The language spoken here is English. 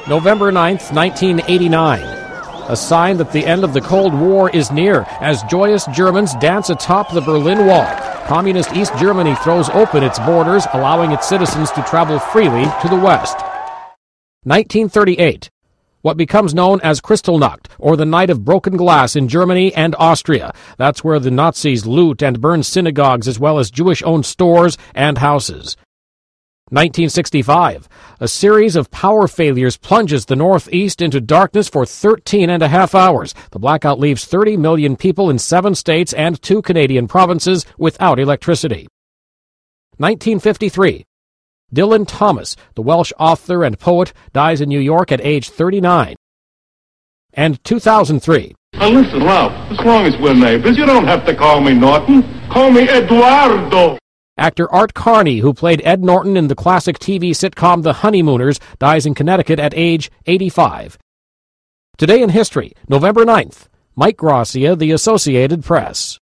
November 9th, 1989. A sign that the end of the Cold War is near as joyous Germans dance atop the Berlin Wall. Communist East Germany throws open its borders, allowing its citizens to travel freely to the west. 1938. What becomes known as Kristallnacht, or the Night of Broken Glass in Germany and Austria. That's where the Nazis loot and burn synagogues as well as Jewish-owned stores and houses. 1965. A series of power failures plunges the Northeast into darkness for 13 and a half hours. The blackout leaves 30 million people in 7 states and 2 Canadian provinces without electricity. 1953. Dylan Thomas, the Welsh author and poet, dies in New York at age 39. And 2003. Now listen, love, as long as we're neighbors, you don't have to call me Norton. Call me Eduardo. Actor Art Carney, who played Ed Norton in the classic TV sitcom The Honeymooners, dies in Connecticut at age 85. Today in history, November 9th. Mike Gracia, The Associated Press.